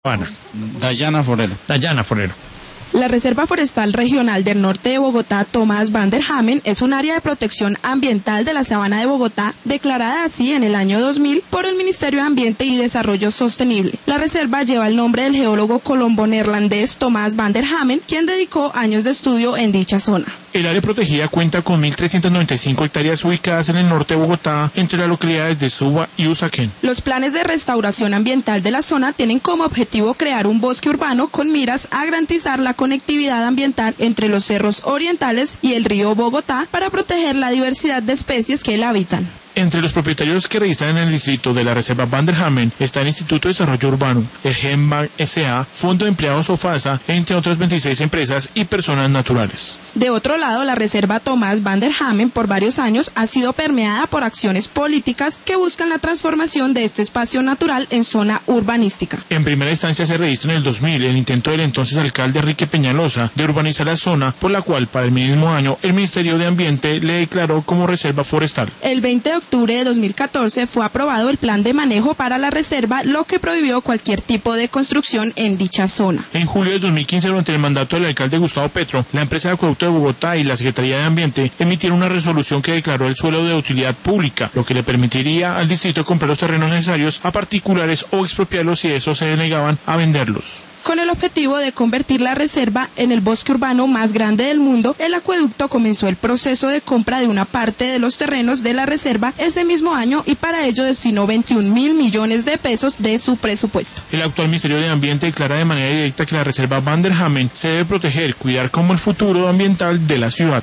Dayana Forero. La Reserva Forestal Regional del Norte de Bogotá, Tomás van der Hamen, es un área de protección ambiental de la Sabana de Bogotá, declarada así en el año 2000 por el Ministerio de Ambiente y Desarrollo Sostenible. La reserva lleva el nombre del geólogo colombo-neerlandés Tomás van der Hamen, quien dedicó años de estudio en dicha zona. El área protegida cuenta con 1.395 hectáreas ubicadas en el norte de Bogotá, entre las localidades de Suba y Usaquén. Los planes de restauración ambiental de la zona tienen como objetivo crear un bosque urbano con miras a garantizar la conectividad ambiental entre los cerros orientales y el río Bogotá para proteger la diversidad de especies que la habitan. Entre los propietarios que registran en el distrito de la Reserva van der Hamen está el Instituto de Desarrollo Urbano, el Genbank S.A., Fondo de Empleados OFASA, entre otras 26 empresas y personas naturales. De otro lado, la Reserva Tomás van der Hamen por varios años ha sido permeada por acciones políticas que buscan la transformación de este espacio natural en zona urbanística. En primera instancia se registra en el 2000 el intento del entonces alcalde Enrique Peñalosa de urbanizar la zona, por la cual para el mismo año el Ministerio de Ambiente le declaró como reserva forestal. El 20 de octubre de 2014 fue aprobado el plan de manejo para la reserva, lo que prohibió cualquier tipo de construcción en dicha zona. En julio de 2015, durante el mandato del alcalde Gustavo Petro, la empresa de acueducto de Bogotá y la Secretaría de Ambiente emitieron una resolución que declaró el suelo de utilidad pública, lo que le permitiría al distrito comprar los terrenos necesarios a particulares o expropiarlos si esos se negaban a venderlos. Con el objetivo de convertir la reserva en el bosque urbano más grande del mundo, el acueducto comenzó el proceso de compra de una parte de los terrenos de la reserva ese mismo año y para ello destinó 21.000 millones de pesos de su presupuesto. El actual Ministerio de Ambiente declara de manera directa que la Reserva van der Hamen se debe proteger, cuidar como el futuro ambiental de la ciudad.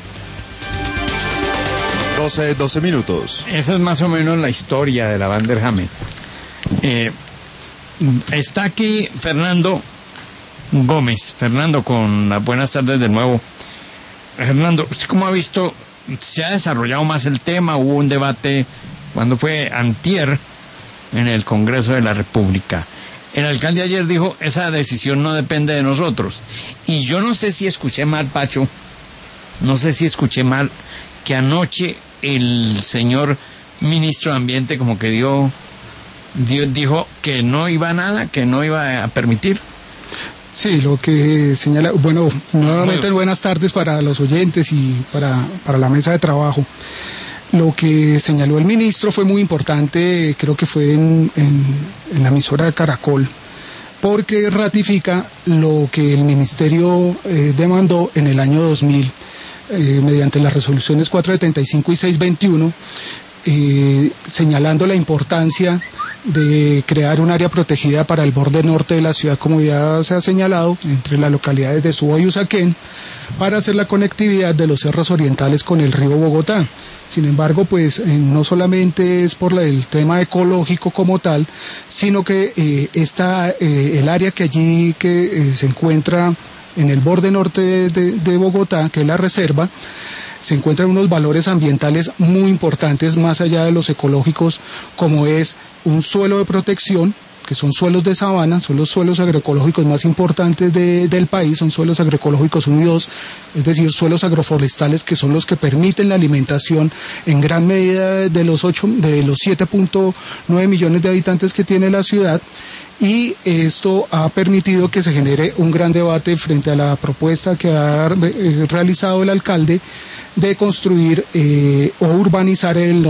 12 minutos. Esa es más o menos la historia de la van der Hamen. Está aquí Fernando Gómez. Fernando, con las buenas tardes de nuevo. Fernando, ¿usted cómo ha visto? ¿Se ha desarrollado más el tema? Hubo un debate cuando fue antier en el Congreso de la República. El alcalde ayer dijo, esa decisión no depende de nosotros. Y yo no sé si escuché mal, Pacho, que anoche el señor ministro de Ambiente como que dijo que no iba a nada, que no iba a permitir. Sí, lo que señala, bueno, nuevamente buenas tardes para los oyentes y para la mesa de trabajo. Lo que señaló el ministro fue muy importante, creo que fue en la emisora de Caracol, porque ratifica lo que el ministerio demandó en el año 2000, mediante las resoluciones 475 y 621, señalando la importancia de crear un área protegida para el borde norte de la ciudad, como ya se ha señalado, entre las localidades de Suba y Usaquén, para hacer la conectividad de los cerros orientales con el río Bogotá. Sin embargo, pues no solamente es por el tema ecológico como tal, sino que el área que allí se encuentra en el borde norte de Bogotá, que es la reserva, se encuentran unos valores ambientales muy importantes más allá de los ecológicos, como es un suelo de protección, que son suelos de sabana, son los suelos agroecológicos más importantes del país, son suelos agroecológicos 1 y 2, es decir, suelos agroforestales que son los que permiten la alimentación en gran medida de los 7.9 millones de habitantes que tiene la ciudad. Y esto ha permitido que se genere un gran debate frente a la propuesta que ha realizado el alcalde de construir o urbanizar el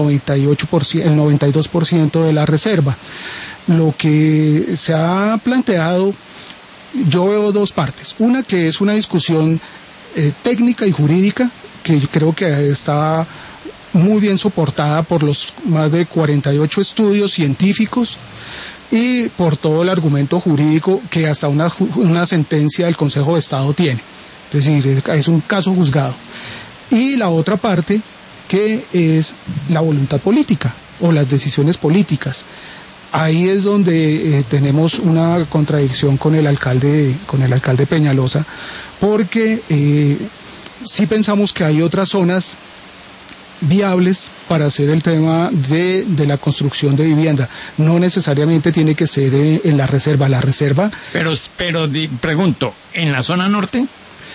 92% de la reserva. Lo que se ha planteado, yo veo dos partes. Una que es una discusión técnica y jurídica, que yo creo que está muy bien soportada por los más de 48 estudios científicos, y por todo el argumento jurídico que hasta una sentencia del Consejo de Estado tiene. Es decir, es un caso juzgado. Y la otra parte, que es la voluntad política o las decisiones políticas. Ahí es donde tenemos una contradicción con el alcalde Peñalosa, porque sí pensamos que hay otras zonas viables para hacer el tema de la construcción de vivienda. No necesariamente tiene que ser en la reserva. La reserva... Pero pregunto, ¿en la zona norte?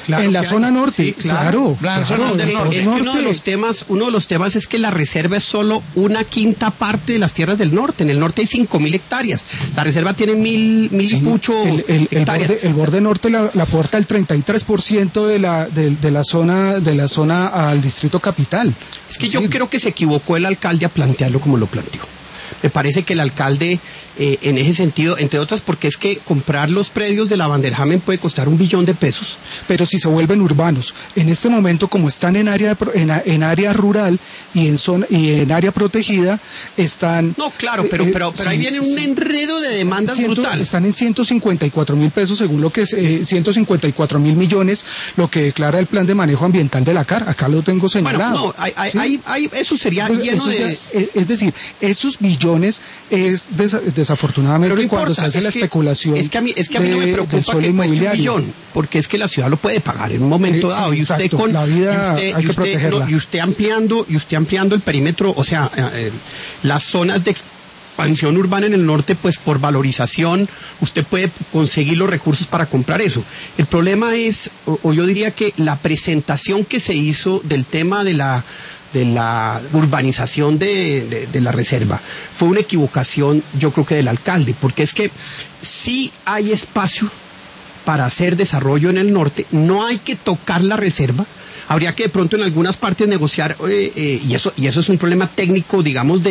claro en la que zona hay. norte, Sí, claro. La zona Es del que norte. uno de los temas es que la reserva es solo una quinta parte de las tierras del norte. En el norte hay 5.000 hectáreas. La reserva tiene mil y mucho hectáreas. El borde norte la aporta el 33% de la zona al distrito capital. Es que yo creo que se equivocó el alcalde a plantearlo como lo planteó. Me parece que el alcalde, en ese sentido, entre otras, porque es que comprar los predios de la Vanderhamen puede costar $1 billón. Pero si se vuelven urbanos, en este momento como están en área rural y en área protegida, están... No, claro, pero ahí viene un enredo de demandas brutal. Están en 154.000 pesos, según lo que es 154.000 millones, lo que declara el plan de manejo ambiental de la CAR. Acá lo tengo señalado. Bueno, no, eso sería Entonces, lleno de... es decir, esos billones es desafortunadamente Pero no cuando importa, se hace la especulación es que a mí no me preocupa que cueste $1 billón, porque es que la ciudad lo puede pagar en un momento dado. Y usted exacto, con la vida hay que protegerla. y usted ampliando el perímetro, o sea, las zonas de expansión urbana en el norte, pues por valorización usted puede conseguir los recursos para comprar eso. El problema es, o yo diría que la presentación que se hizo del tema de la urbanización de la reserva fue una equivocación, yo creo que del alcalde, porque es que sí hay espacio para hacer desarrollo en el norte, no hay que tocar la reserva. Habría que de pronto en algunas partes negociar, y eso es un problema técnico, digamos,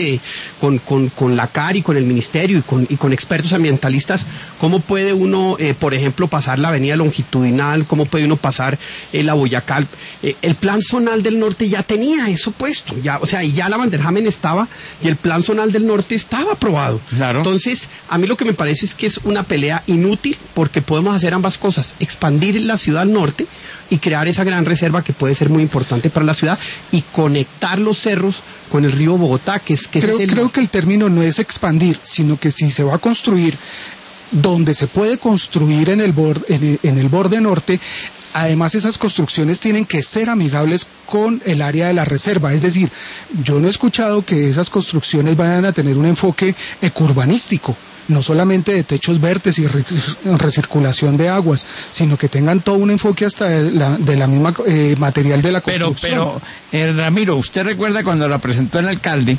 con la CAR y con el ministerio y con expertos ambientalistas. ¿Cómo puede uno, por ejemplo, pasar la avenida longitudinal? ¿Cómo puede uno pasar la Boyacá? El plan zonal del norte ya tenía eso puesto, ya la Vanderhamen estaba y el plan zonal del norte estaba aprobado. Claro. Entonces, a mí lo que me parece es que es una pelea inútil, porque podemos hacer ambas cosas: expandir la ciudad al norte y crear esa gran reserva que puede ser muy importante para la ciudad, y conectar los cerros con el río Bogotá, creo que el término no es expandir, sino que si se va a construir donde se puede construir en el borde norte, además esas construcciones tienen que ser amigables con el área de la reserva. Es decir, yo no he escuchado que esas construcciones vayan a tener un enfoque ecurbanístico, no solamente de techos verdes y recirculación de aguas, sino que tengan todo un enfoque hasta de la misma material de la construcción. Pero Ramiro, ¿usted recuerda cuando la presentó el alcalde?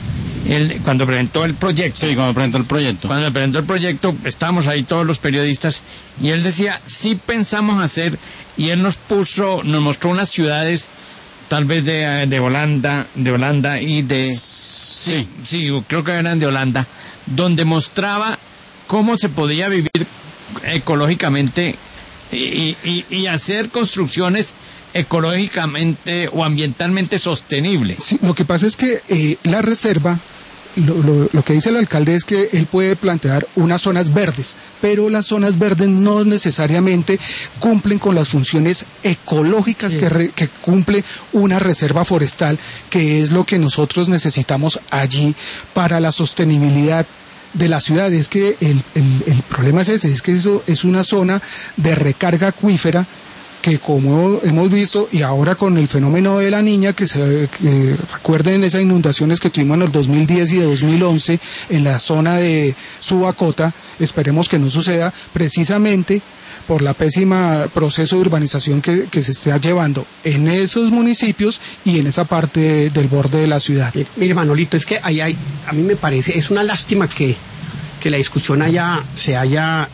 Cuando presentó el proyecto. Sí, cuando presentó el proyecto. Cuando presentó el proyecto, estábamos ahí todos los periodistas, y él decía, sí pensamos hacer, y él nos mostró unas ciudades, tal vez de Holanda y de... Sí, creo que eran de Holanda, donde mostraba cómo se podía vivir ecológicamente y hacer construcciones ecológicamente o ambientalmente sostenibles. Sí, lo que pasa es que la reserva, lo que dice el alcalde es que él puede plantear unas zonas verdes, pero las zonas verdes no necesariamente cumplen con las funciones ecológicas que cumple una reserva forestal, que es lo que nosotros necesitamos allí para la sostenibilidad de la ciudad. Es que el problema es ese, es que eso es una zona de recarga acuífera que, como hemos visto, y ahora con el fenómeno de la Niña, que recuerden esas inundaciones que tuvimos en el 2010 y de 2011 en la zona de Subacota, esperemos que no suceda, precisamente por la pésima proceso de urbanización que se está llevando en esos municipios y en esa parte del borde de la ciudad. Mire, Manolito, es que a mí me parece, es una lástima que la discusión se haya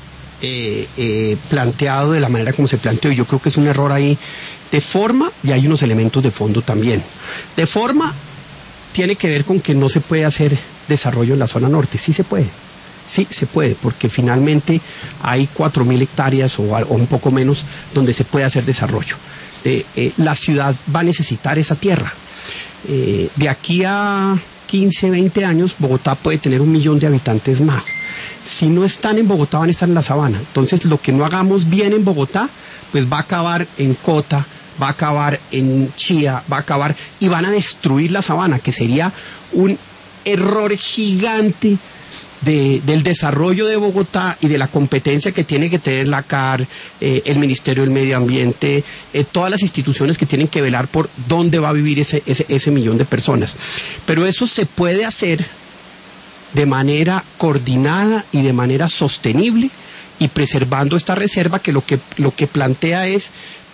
planteado de la manera como se planteó. Yo creo que es un error ahí de forma, y hay unos elementos de fondo también. De forma tiene que ver con que no se puede hacer desarrollo en la zona norte. Sí se puede, porque finalmente hay 4.000 hectáreas o un poco menos donde se puede hacer desarrollo. La ciudad va a necesitar esa tierra. De aquí a 15, 20 años, Bogotá puede tener 1 millón de habitantes más. Si no están en Bogotá, van a estar en la sabana. Entonces, lo que no hagamos bien en Bogotá, pues va a acabar en Cota, va a acabar en Chía, y van a destruir la sabana, que sería un error gigante del desarrollo de Bogotá y de la competencia que tiene que tener la CAR, el Ministerio del Medio Ambiente, todas las instituciones que tienen que velar por dónde va a vivir ese millón de personas. Pero eso se puede hacer de manera coordinada y de manera sostenible, y preservando esta reserva, que lo que plantea es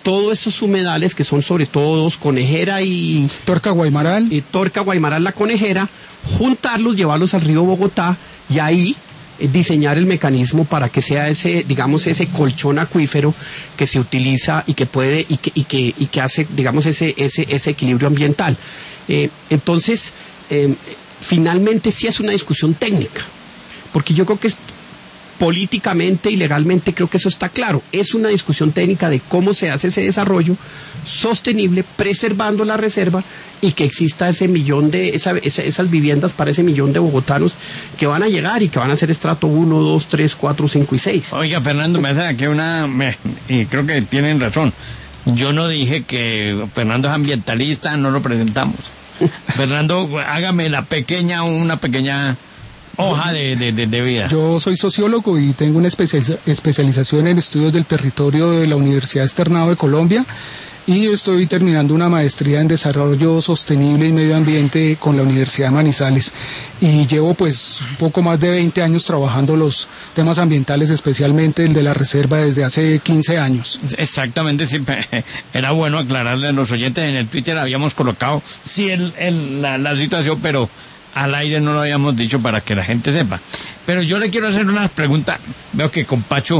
todos esos humedales que son sobre todo dos, Conejera y Torca Guaymaral. y Torca Guaymaral La Conejera, juntarlos, llevarlos al río Bogotá y ahí diseñar el mecanismo para que sea ese, digamos, ese colchón acuífero que se utiliza y que puede y que hace, digamos, ese equilibrio ambiental. Entonces, finalmente sí es una discusión técnica, porque yo creo que es políticamente y legalmente, creo que eso está claro. Es una discusión técnica de cómo se hace ese desarrollo sostenible, preservando la reserva y que exista ese millón de esas viviendas para ese millón de bogotanos que van a llegar y que van a ser estrato 1, 2, 3, 4, 5 y 6. Oiga, Fernando, me hace aquí y creo que tienen razón. Yo no dije que Fernando es ambientalista, no lo presentamos. Fernando, hágame una pequeña hoja de vida. Yo soy sociólogo y tengo una especialización en estudios del territorio de la Universidad Externado de Colombia y estoy terminando una maestría en desarrollo sostenible y medio ambiente con la Universidad de Manizales y llevo pues un poco más de 20 años trabajando los temas ambientales, especialmente el de la reserva desde hace 15 años. Exactamente, sí, era bueno aclararle a los oyentes. En el Twitter habíamos colocado sí la situación, pero al aire no lo habíamos dicho para que la gente sepa. Pero yo le quiero hacer unas preguntas. Veo que con Pacho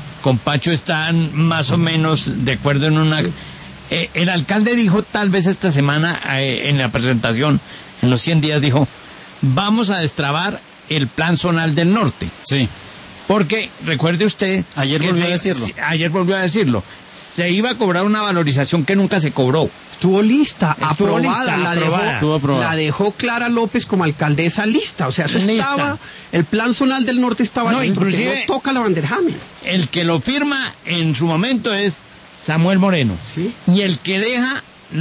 están más o menos de acuerdo en una... el alcalde dijo tal vez esta semana en la presentación, en los 100 días, dijo, vamos a destrabar el plan zonal del norte. Sí. Porque, recuerde usted... Ayer volvió a decirlo. Se iba a cobrar una valorización que nunca se cobró. Estuvo aprobada. La dejó Clara López como alcaldesa lista, o sea, eso estaba, el plan zonal del norte estaba no, listo, inclusive no toca la Vanderhamen. El que lo firma en su momento es Samuel Moreno, ¿sí? Y el que deja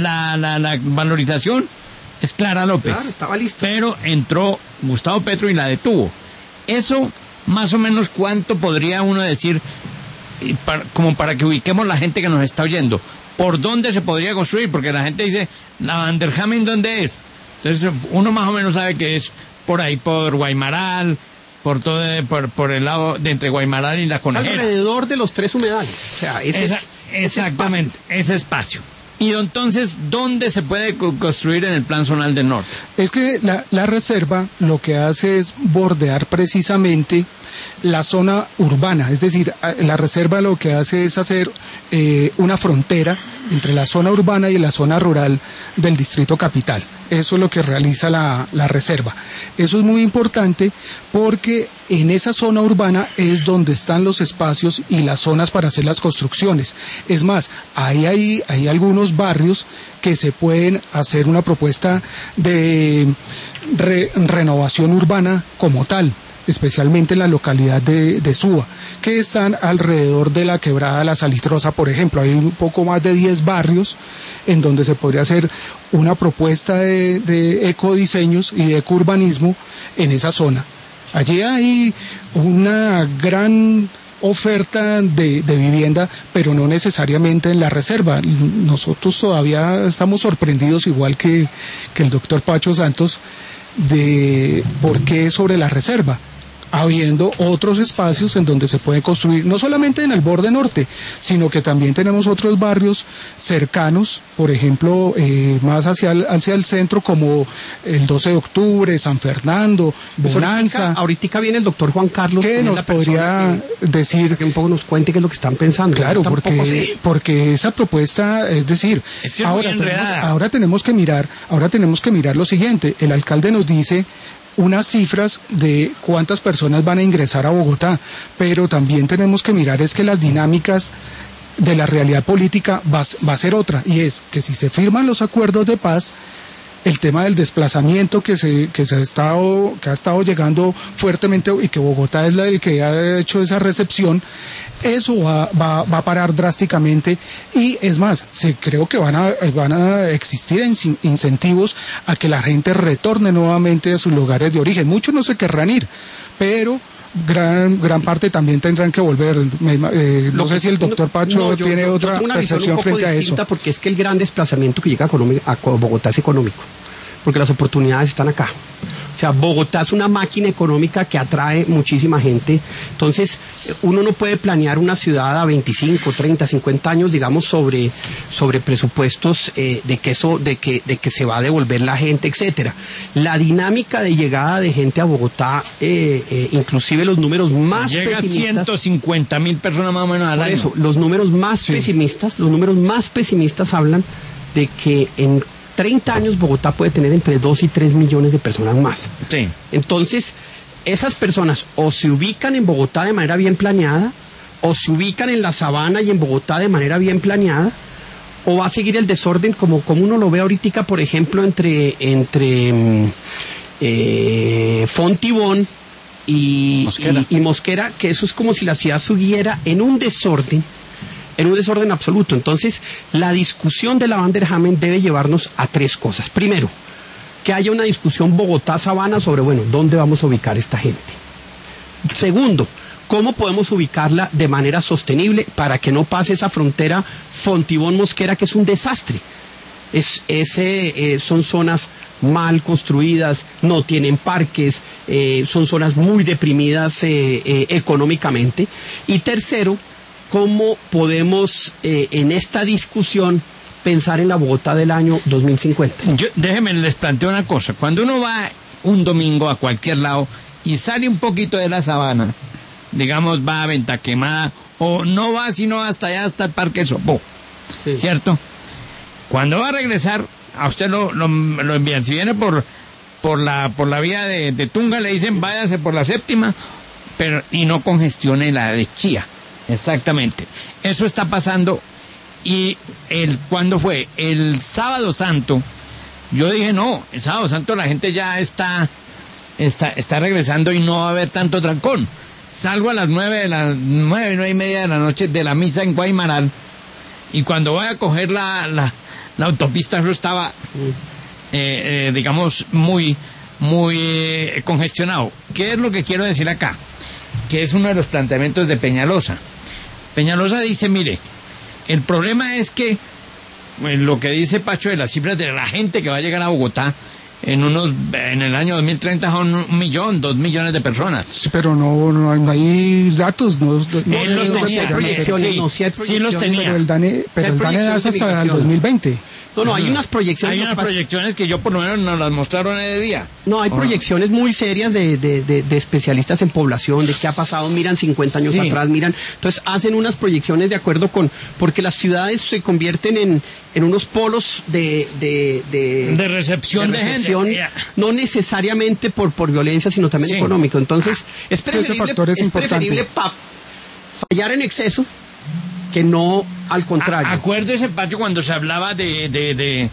la valorización es Clara López. Claro, estaba listo. Pero entró Gustavo Petro y la detuvo. Eso, más o menos, ¿cuánto podría uno decir, como para que ubiquemos la gente que nos está oyendo? ¿Por dónde se podría construir? Porque la gente dice, ¿la Vanderhamen dónde es? Entonces uno más o menos sabe que es por ahí, por Guaymaral, por el lado de entre Guaymaral y La Conejera. Alrededor de los 3 humedales. O sea, exactamente, ese espacio. Y entonces, ¿dónde se puede construir en el plan zonal del norte? Es que la reserva lo que hace es bordear precisamente la zona urbana, es decir, la reserva lo que hace es hacer una frontera entre la zona urbana y la zona rural del distrito capital. Eso es lo que realiza la reserva. Eso es muy importante porque en esa zona urbana es donde están los espacios y las zonas para hacer las construcciones. Es más, hay algunos barrios que se pueden hacer una propuesta de renovación urbana como tal, especialmente en la localidad de Suba, que están alrededor de la quebrada La Salitrosa, por ejemplo. Hay un poco más de 10 barrios en donde se podría hacer una propuesta de ecodiseños y de ecourbanismo en esa zona. Allí hay una gran oferta de vivienda, pero no necesariamente en la reserva. Nosotros todavía estamos sorprendidos, igual que el doctor Pacho Santos, de por qué sobre la reserva, habiendo otros espacios en donde se puede construir, no solamente en el borde norte, sino que también tenemos otros barrios cercanos, por ejemplo, más hacia el centro, como el 12 de octubre, San Fernando, Bonanza. Ahorita viene el doctor Juan Carlos, que nos podría decir, que un poco nos cuente qué es lo que están pensando. Claro, porque esa propuesta, es decir, ahora tenemos que mirar lo siguiente. El alcalde nos dice unas cifras de cuántas personas van a ingresar a Bogotá, pero también tenemos que mirar es que las dinámicas de la realidad política va a ser otra, y es que si se firman los acuerdos de paz, el tema del desplazamiento que ha estado llegando fuertemente, y que Bogotá es el que ha hecho esa recepción, eso va a parar drásticamente. Y es más, creo que van a existir incentivos a que la gente retorne nuevamente a sus lugares de origen. Muchos no se querrán ir, pero gran parte también tendrán que volver. No sé si el doctor Pacho tiene otra percepción frente a eso. Porque es que el gran desplazamiento que llega a Bogotá es económico, porque las oportunidades están acá. O sea, Bogotá es una máquina económica que atrae muchísima gente. Entonces, uno no puede planear una ciudad a 25, 30, 50 años, digamos, sobre presupuestos de que se va a devolver la gente, etcétera. La dinámica de llegada de gente a Bogotá, inclusive los números más llega pesimistas... 150.000 personas más o menos al año. Eso, los números más pesimistas hablan de que en 30 años Bogotá puede tener entre 2 y 3 millones de personas más. Sí. Entonces, esas personas o se ubican en Bogotá de manera bien planeada, o se ubican en la sabana y en Bogotá de manera bien planeada, o va a seguir el desorden como uno lo ve ahorita, por ejemplo, entre Fontibón y Mosquera, que eso es como si la ciudad subiera en un desorden absoluto. Entonces, la discusión de la Van der Hamen debe llevarnos a 3 cosas. Primero, que haya una discusión Bogotá-Sabana sobre, bueno, ¿dónde vamos a ubicar esta gente? Segundo, ¿cómo podemos ubicarla de manera sostenible para que no pase esa frontera Fontibón-Mosquera, que es un desastre? Son zonas mal construidas, no tienen parques, son zonas muy deprimidas económicamente. Y tercero, ¿cómo podemos en esta discusión pensar en la Bogotá del año 2050? Déjenme les planteo una cosa. Cuando uno va un domingo a cualquier lado y sale un poquito de la sabana, digamos va a Venta Quemada, o no va sino hasta allá, hasta el Parque Sopó, sí, ¿cierto? Cuando va a regresar, a usted lo envían. Si viene por la vía de Tunga, le dicen váyase por la 7ª, y no congestione la de Chía. Exactamente. Eso está pasando. Y ¿cuándo fue? El Sábado Santo. Yo dije, no, el Sábado Santo la gente ya está regresando y no va a haber tanto trancón. Salgo a las 9 y media de la noche de la misa en Guaymaral, y cuando voy a coger la autopista, eso estaba, digamos, muy congestionado. ¿Qué es lo que quiero decir acá? Que es uno de los planteamientos de Peñalosa. Peñalosa dice, mire, el problema es que lo que dice Pacho de las cifras de la gente que va a llegar a Bogotá en el año 2030 son 1 millón, 2 millones de personas. Sí, pero no hay datos. Él los tenía, sí los tenía. Pero el DANE da hasta el 2020. No, hay unas proyecciones. Hay unas proyecciones que yo por lo menos nos las mostraron ese día. No, hay proyecciones muy serias de especialistas en población, de qué ha pasado, miran 50 años atrás, miran. Entonces hacen unas proyecciones de acuerdo porque las ciudades se convierten en unos polos de recepción de gente. No necesariamente por violencia, sino también económico. Entonces, es preferible fallar en exceso que no al contrario. Acuérdese, Pacho, cuando se hablaba el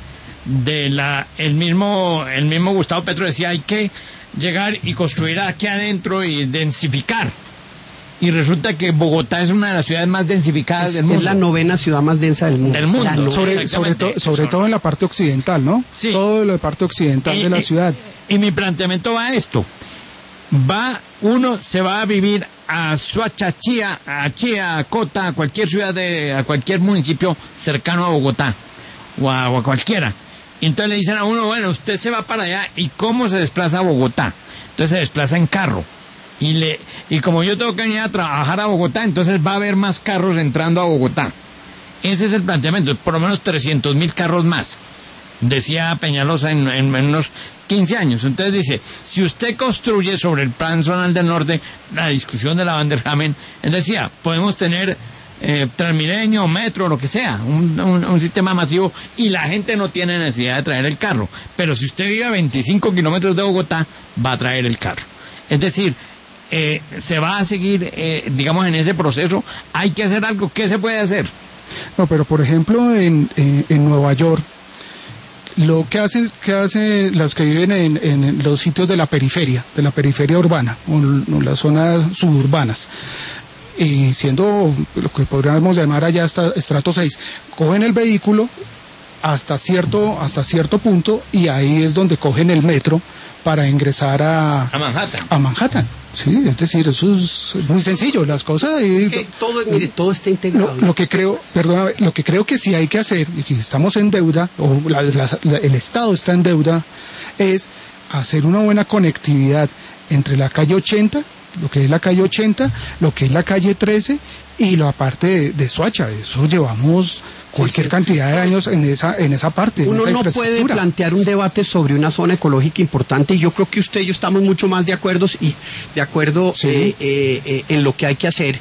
mismo Gustavo Petro decía, hay que llegar y construir aquí adentro y densificar. Y resulta que Bogotá es una de las ciudades más densificadas del mundo. Es la 9ª ciudad más densa del mundo. Sobre todo en la parte occidental, ¿no? Sí. Todo la parte occidental de la ciudad. Y mi planteamiento va a esto. Uno se va a vivir a Soacha, Chía, a Cota, a cualquier ciudad, a cualquier municipio cercano a Bogotá, o a cualquiera. Y entonces le dicen a uno, bueno, usted se va para allá, ¿y cómo se desplaza a Bogotá? Entonces se desplaza en carro. Y como yo tengo que venir a trabajar a Bogotá, entonces va a haber más carros entrando a Bogotá. Ese es el planteamiento, por lo menos 300.000 carros más, decía Peñalosa en unos 15 años. Entonces dice, si usted construye sobre el Plan Zonal del Norte, la discusión de la Van der Hamen, él decía, podemos tener Transmilenio, metro, lo que sea, un sistema masivo, y la gente no tiene necesidad de traer el carro. Pero si usted vive a 25 kilómetros de Bogotá, va a traer el carro. Es decir, se va a seguir, digamos, en ese proceso. Hay que hacer algo. ¿Qué se puede hacer? No, pero por ejemplo, en Nueva York, lo que hacen las que viven en los sitios de la periferia urbana, o las zonas suburbanas, y siendo lo que podríamos llamar allá hasta estrato 6, cogen el vehículo hasta cierto punto, y ahí es donde cogen el metro para ingresar a Manhattan. Sí, es decir, eso es muy sencillo, las cosas. Todo está integrado. Lo que creo que sí hay que hacer, y que estamos en deuda, o el Estado está en deuda, es hacer una buena conectividad entre la calle 80, lo que es la calle 80, lo que es la calle 13 y la parte de Soacha. Eso llevamos cualquier cantidad de años en esa parte. Uno no puede plantear un debate sobre una zona ecológica importante, y yo creo que usted y yo estamos mucho más de acuerdo en lo que hay que hacer.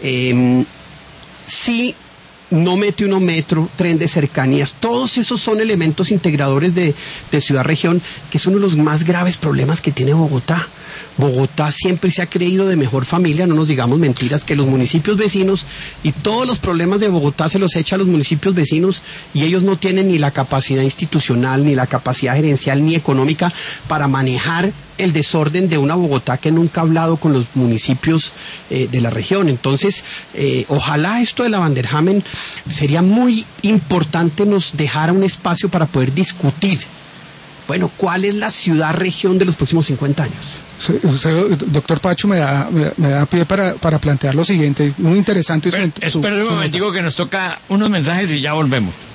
Si no mete uno metro, tren de cercanías, todos esos son elementos integradores de ciudad-región, que es uno de los más graves problemas que tiene Bogotá. Bogotá siempre se ha creído de mejor familia, no nos digamos mentiras, que los municipios vecinos, y todos los problemas de Bogotá se los echa a los municipios vecinos, y ellos no tienen ni la capacidad institucional, ni la capacidad gerencial, ni económica para manejar el desorden de una Bogotá que nunca ha hablado con los municipios de la región. Entonces, ojalá esto de la Van der Hamen sería muy importante, nos dejara un espacio para poder discutir, bueno, ¿cuál es la ciudad-región de los próximos 50 años? Doctor Pacho, me da pie para plantear lo siguiente, muy interesante. Espera un momentico que nos toca unos mensajes y ya volvemos.